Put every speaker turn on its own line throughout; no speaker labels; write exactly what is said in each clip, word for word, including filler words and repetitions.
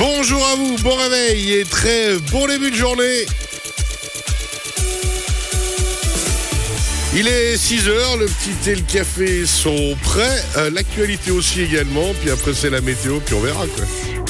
Bonjour à vous, bon réveil et très bon début de journée. Il est six heures, le petit et le café sont prêts, euh, l'actualité aussi également, puis après c'est la météo, puis on verra quoi.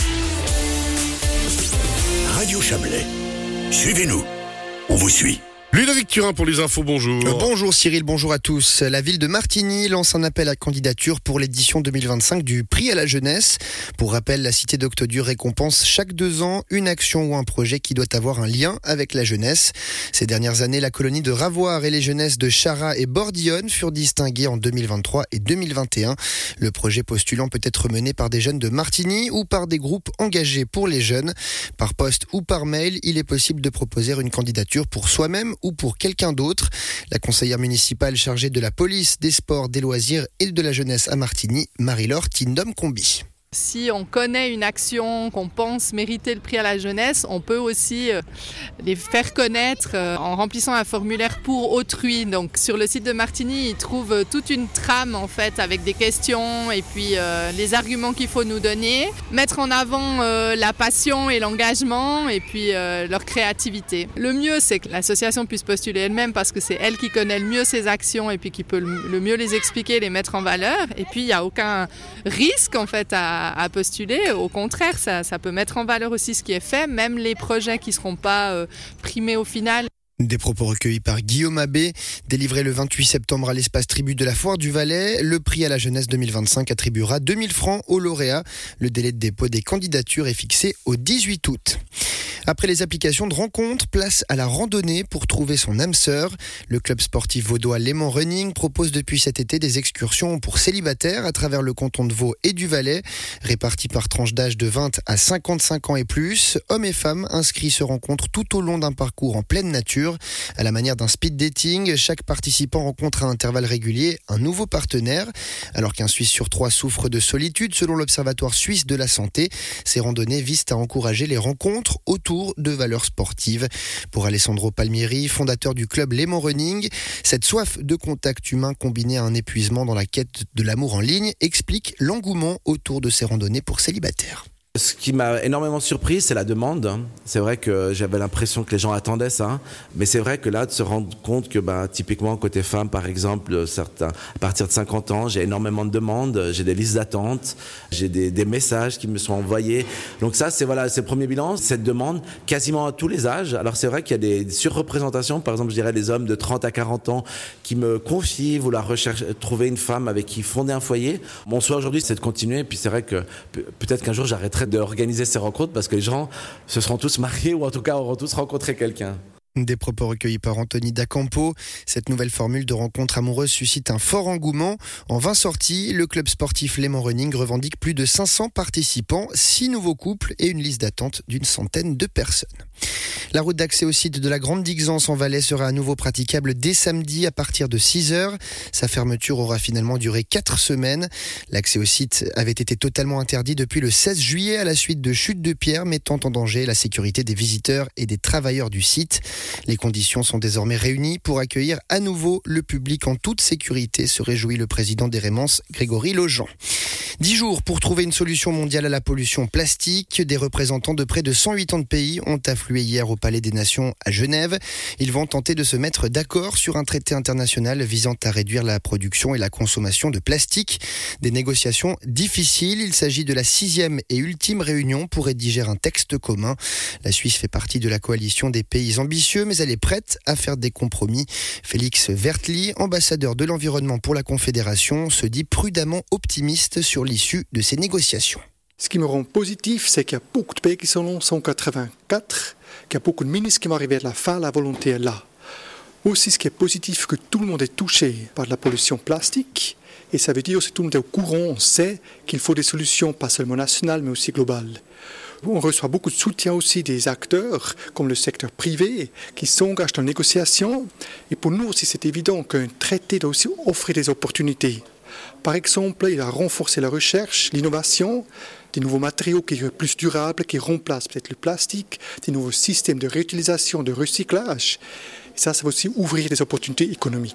Radio Chablais, suivez-nous, on vous suit.
Ludovic Turin pour les infos, bonjour.
Euh, bonjour Cyril, bonjour à tous. La ville de Martigny lance un appel à candidature pour l'édition deux mille vingt-cinq du Prix à la jeunesse. Pour rappel, la cité d'Octodure récompense chaque deux ans une action ou un projet qui doit avoir un lien avec la jeunesse. Ces dernières années, la colonie de Ravoire et les jeunesses de Chara et Bordillonne furent distinguées en deux mille vingt-trois et deux mille vingt et un. Le projet postulant peut être mené par des jeunes de Martigny ou par des groupes engagés pour les jeunes. Par poste ou par mail, il est possible de proposer une candidature pour soi-même ou pour quelqu'un d'autre. La conseillère municipale chargée de la police, des sports, des loisirs et de la jeunesse à Martigny, Marie-Laure Tindom-Combi.
Si on connaît une action qu'on pense mériter le prix à la jeunesse, on peut aussi les faire connaître en remplissant un formulaire pour autrui. Donc sur le site de Martigny, ils trouvent toute une trame en fait avec des questions et puis euh, les arguments qu'il faut nous donner, mettre en avant euh, la passion et l'engagement et puis euh, leur créativité. Le mieux, c'est que l'association puisse postuler elle-même parce que c'est elle qui connaît le mieux ses actions et puis qui peut le mieux les expliquer, les mettre en valeur. Et puis il n'y a aucun risque en fait à à postuler. Au contraire, ça, ça peut mettre en valeur aussi ce qui est fait, même les projets qui ne seront pas euh, primés au final.
Des propos recueillis par Guillaume Abbé, délivré le vingt-huit septembre à l'espace Tribu de la Foire du Valais. Le prix à la jeunesse deux mille vingt-cinq attribuera deux mille francs aux lauréats. Le délai de dépôt des candidatures est fixé au dix-huit août. Après les applications de rencontres, place à la randonnée pour trouver son âme sœur. Le club sportif vaudois Léman Running propose depuis cet été des excursions pour célibataires à travers le canton de Vaud et du Valais, répartis par tranche d'âge de vingt à cinquante-cinq ans et plus. Hommes et femmes inscrits se rencontrent tout au long d'un parcours en pleine nature. À la manière d'un speed dating, chaque participant rencontre à intervalles réguliers un nouveau partenaire. Alors qu'un Suisse sur trois souffre de solitude, selon l'Observatoire suisse de la santé, ces randonnées visent à encourager les rencontres autour de valeurs sportives. Pour Alessandro Palmieri, fondateur du club Léman Running, cette soif de contact humain combinée à un épuisement dans la quête de l'amour en ligne explique l'engouement autour de ces randonnées pour célibataires.
Ce qui m'a énormément surpris, c'est la demande. C'est vrai que j'avais l'impression que les gens attendaient ça, mais c'est vrai que là, de se rendre compte que, bah, typiquement, côté femme, par exemple, certains, à partir de cinquante ans, j'ai énormément de demandes, j'ai des listes d'attente, j'ai des, des messages qui me sont envoyés. Donc ça, c'est voilà, c'est le premier bilan, cette demande, quasiment à tous les âges. Alors c'est vrai qu'il y a des surreprésentations, par exemple, je dirais des hommes de trente à quarante ans qui me confient vouloir rechercher, trouver une femme avec qui fonder un foyer. Mon souhait aujourd'hui, c'est de continuer, et puis c'est vrai que peut-être qu'un jour, j'arrêterai d'organiser ces rencontres parce que les gens se seront tous mariés ou en tout cas auront tous rencontré quelqu'un.
Des propos recueillis par Anthony Dacampo. Cette nouvelle formule de rencontre amoureuse suscite un fort engouement. En vingt sorties, le club sportif Léman Running revendique plus de cinq cents participants, six nouveaux couples et une liste d'attente d'une centaine de personnes. La route d'accès au site de la Grande Dixence en Valais sera à nouveau praticable dès samedi à partir de six heures. Sa fermeture aura finalement duré quatre semaines. L'accès au site avait été totalement interdit depuis le seize juillet à la suite de chutes de pierres mettant en danger la sécurité des visiteurs et des travailleurs du site. Les conditions sont désormais réunies pour accueillir à nouveau le public en toute sécurité, se réjouit le président des Rémences, Grégory Lojean. Dix jours pour trouver une solution mondiale à la pollution plastique. Des représentants de près de cent quatre-vingts pays ont afflué hier au Palais des Nations à Genève. Ils vont tenter de se mettre d'accord sur un traité international visant à réduire la production et la consommation de plastique. Des négociations difficiles. Il s'agit de la sixième et ultime réunion pour rédiger un texte commun. La Suisse fait partie de la coalition des pays ambitieux, mais elle est prête à faire des compromis. Félix Vertli, ambassadeur de l'environnement pour la Confédération, se dit prudemment optimiste sur l'issue de ces négociations.
Ce qui me rend positif, c'est qu'il y a beaucoup de pays qui sont là, cent quatre-vingt-quatre, qu'il y a beaucoup de ministres qui vont arriver à la fin, la volonté est là. Aussi, ce qui est positif, que tout le monde est touché par la pollution plastique, et ça veut dire que tout le monde est au courant, on sait qu'il faut des solutions, pas seulement nationales, mais aussi globales. On reçoit beaucoup de soutien aussi des acteurs, comme le secteur privé, qui s'engagent dans la négociation. Et pour nous aussi, c'est évident qu'un traité doit aussi offrir des opportunités. Par exemple, il a renforcé la recherche, l'innovation, des nouveaux matériaux qui sont plus durables, qui remplacent peut-être le plastique, des nouveaux systèmes de réutilisation, de recyclage. Et ça, ça va aussi ouvrir des opportunités économiques.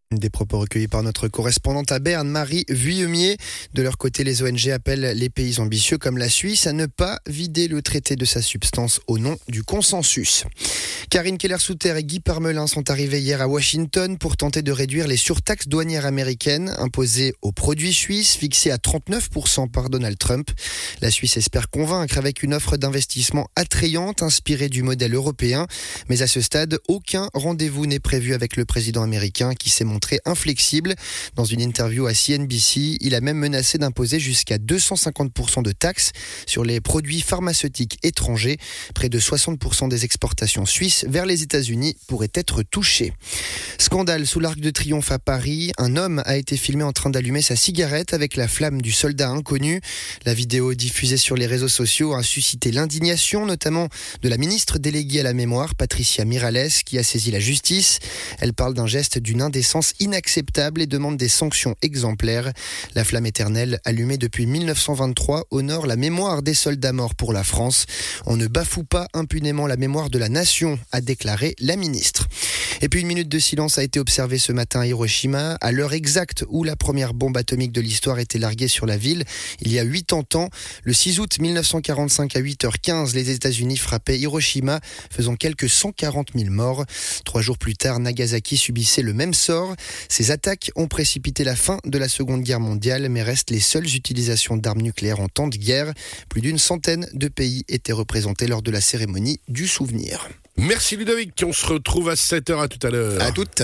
Des propos recueillis par notre correspondante à Berne, Marie Vuillemier. De leur côté, les O N G appellent les pays ambitieux comme la Suisse à ne pas vider le traité de sa substance au nom du consensus. Karine Keller-Souter et Guy Parmelin sont arrivés hier à Washington pour tenter de réduire les surtaxes douanières américaines imposées aux produits suisses, fixées à trente-neuf pour cent par Donald Trump. La Suisse espère convaincre avec une offre d'investissement attrayante inspirée du modèle européen. Mais à ce stade, aucun rendez-vous n'est prévu avec le président américain qui s'est montré inflexible. Dans une interview à C N B C, il a même menacé d'imposer jusqu'à deux cent cinquante pour cent de taxes sur les produits pharmaceutiques étrangers. Près de soixante pour cent des exportations suisses vers les États-Unis pourraient être touchées. Scandale sous l'Arc de Triomphe à Paris. Un homme a été filmé en train d'allumer sa cigarette avec la flamme du soldat inconnu. La vidéo diffusée sur les réseaux sociaux a suscité l'indignation, notamment de la ministre déléguée à la mémoire, Patricia Miralles, qui a saisi la justice. Elle parle d'un geste d'une indécence inacceptable et demande des sanctions exemplaires. La flamme éternelle, allumée depuis mille neuf cent vingt-trois, honore la mémoire des soldats morts pour la France. On ne bafoue pas impunément la mémoire de la nation, a déclaré la ministre. Et puis une minute de silence a été observée ce matin à Hiroshima, à l'heure exacte où la première bombe atomique de l'histoire était larguée sur la ville, il y a quatre-vingts ans. Le six août mille neuf cent quarante-cinq à huit heures quinze, les États-Unis frappaient Hiroshima, faisant quelques cent quarante mille morts. Trois jours plus tard, Nagasaki subissait le même sort. Ces attaques ont précipité la fin de la Seconde Guerre mondiale, mais restent les seules utilisations d'armes nucléaires en temps de guerre. Plus d'une centaine de pays étaient représentés lors de la cérémonie du souvenir.
Merci Ludovic, on se retrouve à sept heures, à tout à l'heure.
À toutes.